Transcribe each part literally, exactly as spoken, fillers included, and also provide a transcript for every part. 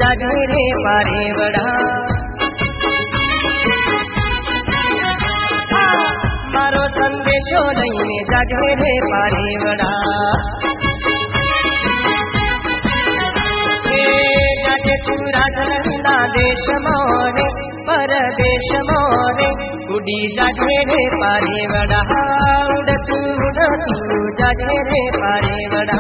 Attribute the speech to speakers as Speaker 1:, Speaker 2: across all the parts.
Speaker 1: जागे रे पारे वड़ा मारो संदेशो लईने जागे रे पारे वड़ा जागे तू राजनंदा देश मोरे परदेश मोरे उड़ी जागे रे पारे वड़ा उड़ तू उड़ तू जागे रे पारे वड़ा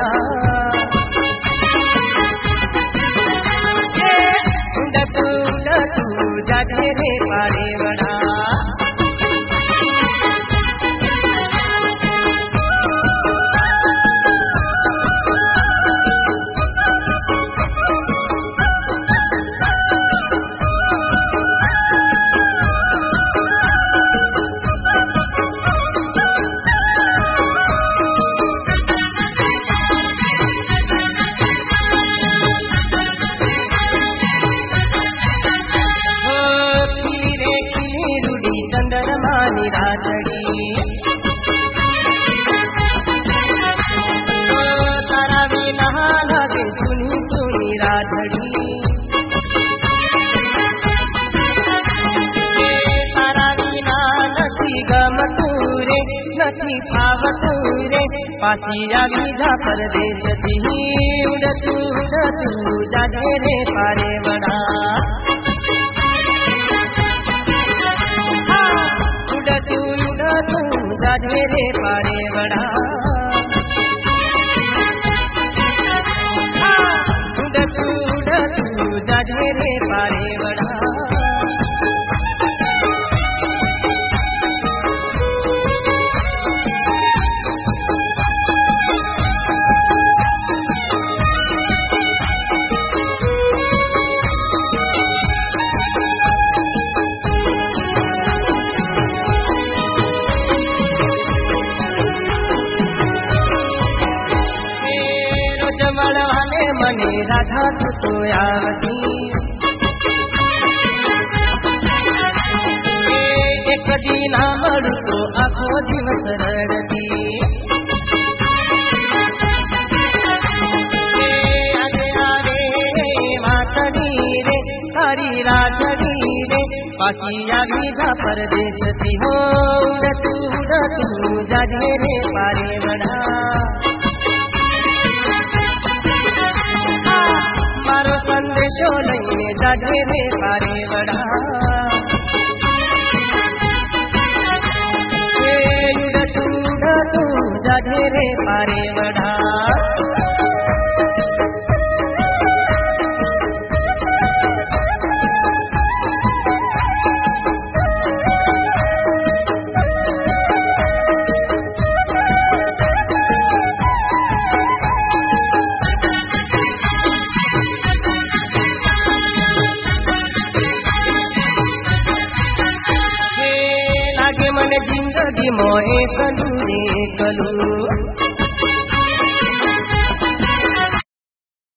Speaker 1: उड़ तू उड़ तू जागे रे पारे वड़ा तारा बिना लगे सुनी सुनी राधड़ी तारा बिना नथी गमतूरे नथी फावतूरे पासिया विधा परदेश थी उड़ तू उड़ तू जागे रे पारे वड़ा जागे रे पारे वड़ा उड़ तू उड़ तू जागे रे पारे वड़ा मने राधा तू तो आवती एक दिन मरु तो आखो दिवस रड़ती आगे आरे मातड़ी रे तारी राधड़ी रे पासिया विधा परदेश थी हो उड़ तू उड़ तू जागे रे पारे वड़ा मारो संदेशो लईने जागे रे पारे वड़ा उड़ तू उड़ तू जागे रे पारे वड़ा जिंदगी मोए कलू रे कलू